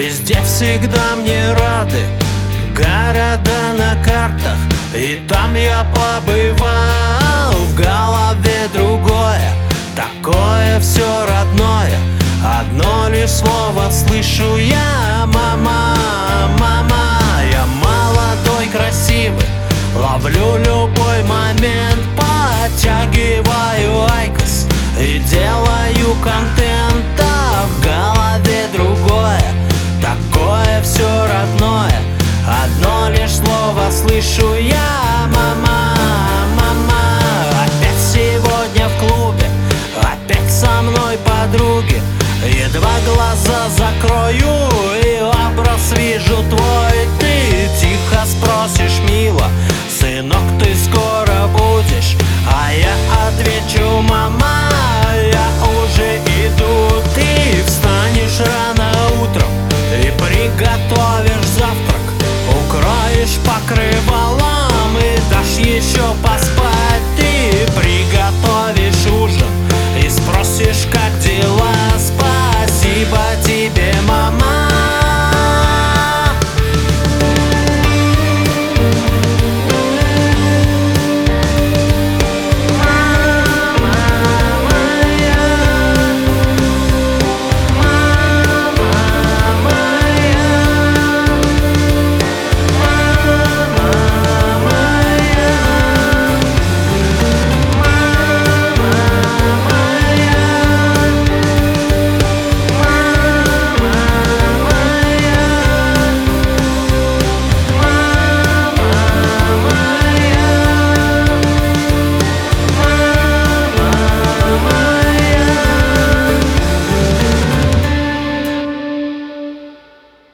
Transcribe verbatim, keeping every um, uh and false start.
Везде всегда мне рады города на картах, и там я побывал. В голове другое, такое все родное. Одно лишь слово слышу я: мама, мама. Я молодой, красивый, ловлю любой момент, подтягиваю айкос и делаю контент. А в голове другое, такое все родное. Одно лишь слово слышу я: мама, мама. Опять сегодня в клубе, опять со мной подруги. Едва глаза закрою и образ вижу твой. Ты тихо спросишь мило: сынок, ты скоро будешь? А я отвечу: мама, я уже иду. Ты встанешь рано утром и приготовишь завтрак, укроешь покрывалом и дашь еще поспать.